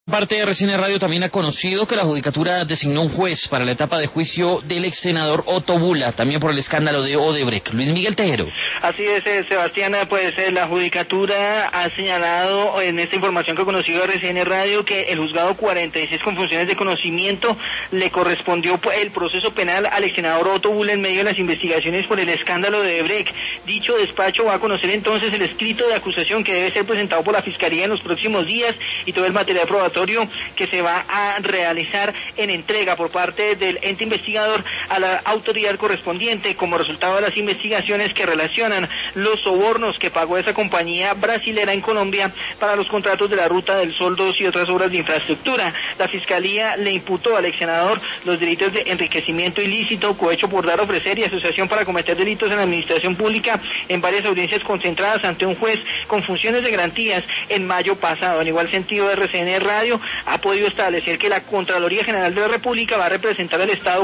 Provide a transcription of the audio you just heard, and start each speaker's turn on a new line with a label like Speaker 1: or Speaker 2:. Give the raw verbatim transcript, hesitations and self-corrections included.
Speaker 1: Parte de R C N Radio también ha conocido que la Judicatura designó un juez para la etapa de juicio del ex senador Otto Bula, también por el escándalo de Odebrecht. Luis Miguel Tejero.
Speaker 2: Así es, eh, Sebastián, pues eh, la Judicatura ha señalado en esta información que ha conocido R C N Radio que el juzgado cuarenta y seis con funciones de conocimiento le correspondió pues, el proceso penal al ex senador Otto Bula en medio de las investigaciones por el escándalo de Odebrecht. Dicho despacho va a conocer entonces el escrito de acusación que debe ser presentado por la Fiscalía en los próximos días y todo el material probatorio que se va a realizar en entrega por parte del ente investigador a la autoridad correspondiente como resultado de las investigaciones que relacionan los sobornos que pagó esa compañía brasilera en Colombia para los contratos de la Ruta del Sol dos y otras obras de infraestructura. La Fiscalía le imputó al ex senador los delitos de enriquecimiento ilícito, cohecho por dar, ofrecer y asociación para cometer delitos en la administración pública en varias audiencias concentradas ante un juez con funciones de garantías en mayo pasado. En igual sentido, R C N Radio ha podido establecer que la Contraloría General de la República va a representar al Estado